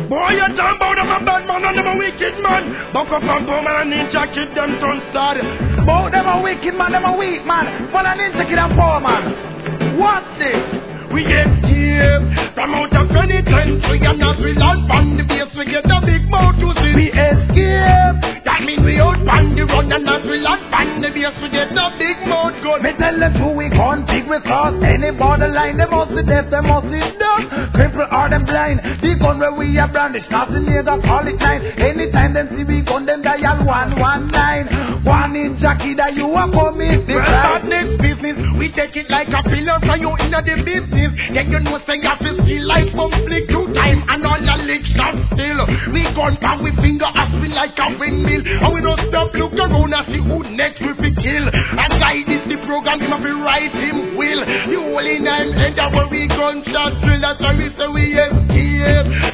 Boy, you talk about them a bad man and them a wicked man. Buck up and boom and a ninja kid them son stud. Both them a wicked man, them a weak man. For a ninja kid and poor man. What's this? We escape from out of penitentiary and as we land on the base we get a big mouth to see. We escape. That means we out on the run and as we land on the base we get a big mouth gun. Me tell them who we gone big we cross any borderline. They must be deaf, they must be dumb, cripple or them blind. The gun where we are brandish, nothing nigga call it 9. Anytime them see we gun them dial 119. One in Jackie that you are commit the crime. Next business, we take it like a pillar for you in the business. Then you know say you have to feel like conflict 2 times and all your legs are still. We gun pound with finger as we like a windmill. And we don't stop look around and see who next we fi kill. And guy this the program him have to write him will. You all in time enter where we gunshot drill. That's why we say we escape.